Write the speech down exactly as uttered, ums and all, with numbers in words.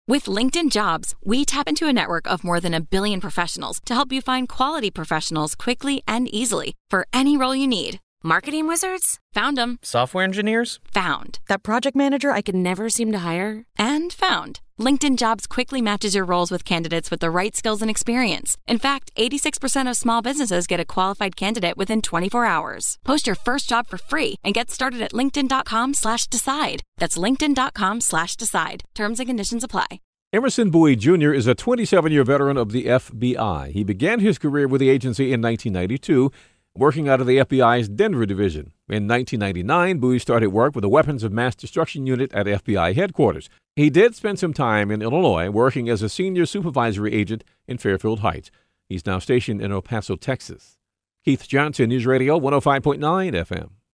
With LinkedIn Jobs, we tap into a network of more than a billion professionals to help you find quality professionals quickly and easily for any role you need. Marketing wizards? Found them. Software engineers? Found. That project manager I could never seem to hire? And found. LinkedIn Jobs quickly matches your roles with candidates with the right skills and experience. In fact, eighty-six percent of small businesses get a qualified candidate within twenty-four hours. Post your first job for free and get started at linkedin.com slash decide. That's linkedin.com slash decide. Terms and conditions apply. Emerson Bowie Junior is a twenty-seven-year veteran of the F B I. He began his career with the agency in nineteen ninety-two, working out of the F B I's Denver division. In nineteen ninety-nine, Bowie started work with the Weapons of Mass Destruction Unit at F B I headquarters. He did spend some time in Illinois working as a senior supervisory agent in Fairfield Heights. He's now stationed in El Paso, Texas. Keith Johnson, News Radio one oh five point nine F M.